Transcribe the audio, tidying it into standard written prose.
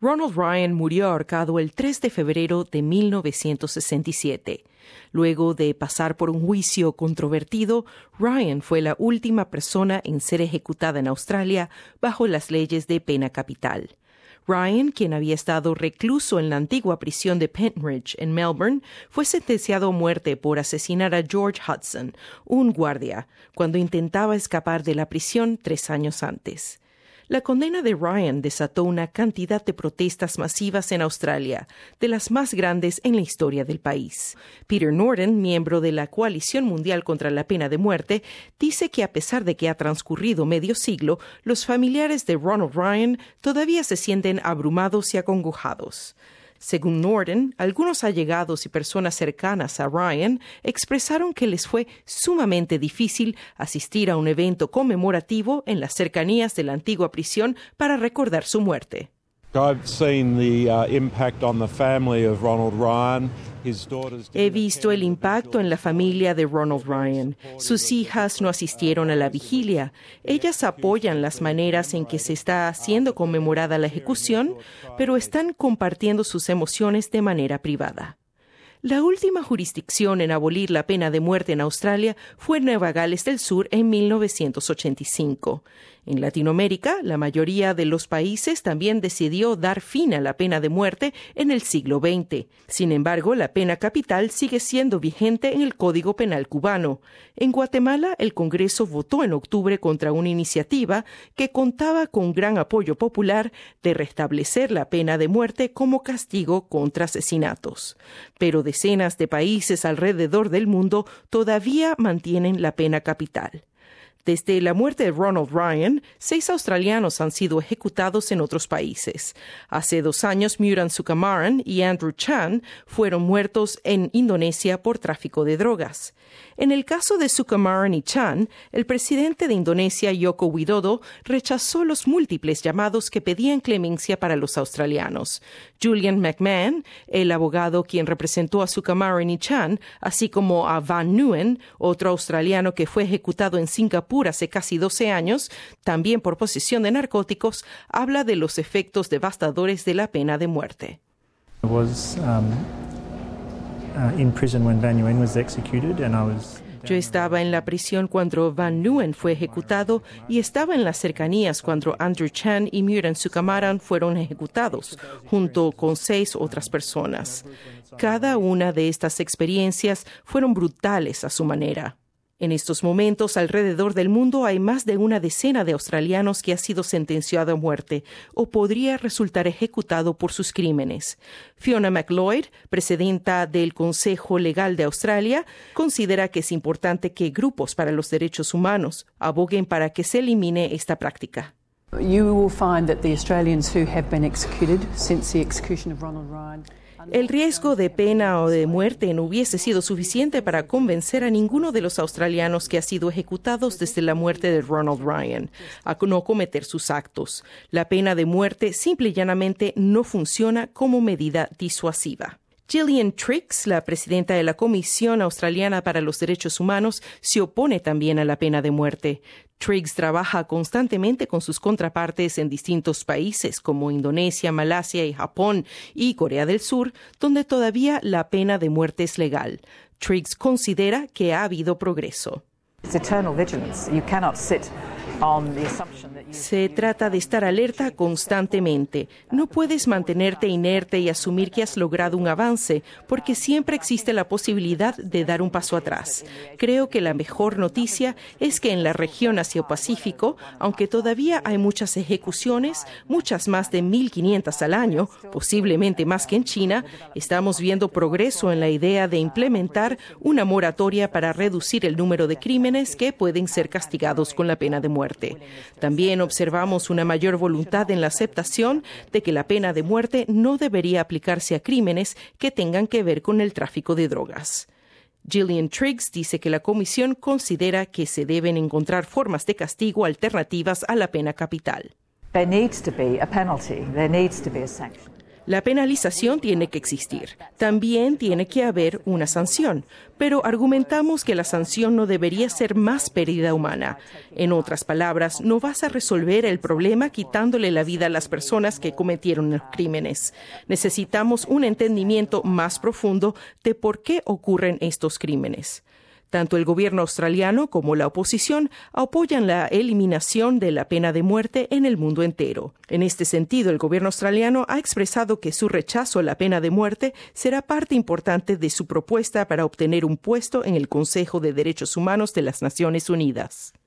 Ronald Ryan murió ahorcado el 3 de febrero de 1967. Luego de pasar por un juicio controvertido, Ryan fue la última persona en ser ejecutada en Australia bajo las leyes de pena capital. Ryan, quien había estado recluso en la antigua prisión de Pentridge en Melbourne, fue sentenciado a muerte por asesinar a George Hudson, un guardia, cuando intentaba escapar de la prisión 3 años antes. La condena de Ryan desató una cantidad de protestas masivas en Australia, de las más grandes en la historia del país. Peter Norton, miembro de la Coalición Mundial contra la Pena de Muerte, dice que a pesar de que ha transcurrido medio siglo, los familiares de Ronald Ryan todavía se sienten abrumados y acongojados. Según Norton, algunos allegados y personas cercanas a Ryan expresaron que les fue sumamente difícil asistir a un evento conmemorativo en las cercanías de la antigua prisión para recordar su muerte. He visto el impacto en la familia de Ronald Ryan. Sus hijas no asistieron a la vigilia. Ellas apoyan las maneras en que se está haciendo conmemorada la ejecución, pero están compartiendo sus emociones de manera privada. La última jurisdicción en abolir la pena de muerte en Australia fue Nueva Gales del Sur en 1985. En Latinoamérica, la mayoría de los países también decidió dar fin a la pena de muerte en el siglo XX. Sin embargo, la pena capital sigue siendo vigente en el Código Penal cubano. En Guatemala, el Congreso votó en octubre contra una iniciativa que contaba con gran apoyo popular de restablecer la pena de muerte como castigo contra asesinatos. Pero decenas de países alrededor del mundo todavía mantienen la pena capital. Desde la muerte de Ronald Ryan, 6 australianos han sido ejecutados en otros países. Hace 2 años, Muran Sukumaran y Andrew Chan fueron muertos en Indonesia por tráfico de drogas. En el caso de Sukumaran y Chan, el presidente de Indonesia, Joko Widodo, rechazó los múltiples llamados que pedían clemencia para los australianos. Julian McMahon, el abogado quien representó a Sukumaran y Chan, así como a Van Nguyen, otro australiano que fue ejecutado en Singapur hace casi 12 años, también por posesión de narcóticos, habla de los efectos devastadores de la pena de muerte. Yo estaba en la prisión cuando Van Nguyen fue ejecutado y estaba en las cercanías cuando Andrew Chan y Muran Sukumaran fueron ejecutados, junto con 6 otras personas. Cada una de estas experiencias fueron brutales a su manera. En estos momentos, alrededor del mundo hay más de una decena de australianos que ha sido sentenciado a muerte o podría resultar ejecutado por sus crímenes. Fiona McLeod, presidenta del Consejo Legal de Australia, considera que es importante que grupos para los derechos humanos aboguen para que se elimine esta práctica. You will find that the Australians who have been executed since the execution of Ronald Ryan. El riesgo de pena o de muerte no hubiese sido suficiente para convencer a ninguno de los australianos que ha sido ejecutados desde la muerte de Ronald Ryan a no cometer sus actos. La pena de muerte simple y llanamente no funciona como medida disuasiva. Gillian Triggs, la presidenta de la Comisión Australiana para los Derechos Humanos, se opone también a la pena de muerte. Triggs trabaja constantemente con sus contrapartes en distintos países como Indonesia, Malasia y Japón y Corea del Sur, donde todavía la pena de muerte es legal. Triggs considera que ha habido progreso. Se trata de estar alerta constantemente. No puedes mantenerte inerte y asumir que has logrado un avance, porque siempre existe la posibilidad de dar un paso atrás. Creo que la mejor noticia es que en la región Asia-Pacífico, aunque todavía hay muchas ejecuciones, muchas más de 1.500 al año, posiblemente más que en China, estamos viendo progreso en la idea de implementar una moratoria para reducir el número de crímenes que pueden ser castigados con la pena de muerte. También observamos una mayor voluntad en la aceptación de que la pena de muerte no debería aplicarse a crímenes que tengan que ver con el tráfico de drogas. Gillian Triggs dice que la comisión considera que se deben encontrar formas de castigo alternativas a la pena capital. There needs to be a penalty. There needs to be a sanction. La penalización tiene que existir. También tiene que haber una sanción, pero argumentamos que la sanción no debería ser más pérdida humana. En otras palabras, no vas a resolver el problema quitándole la vida a las personas que cometieron los crímenes. Necesitamos un entendimiento más profundo de por qué ocurren estos crímenes. Tanto el gobierno australiano como la oposición apoyan la eliminación de la pena de muerte en el mundo entero. En este sentido, el gobierno australiano ha expresado que su rechazo a la pena de muerte será parte importante de su propuesta para obtener un puesto en el Consejo de Derechos Humanos de las Naciones Unidas.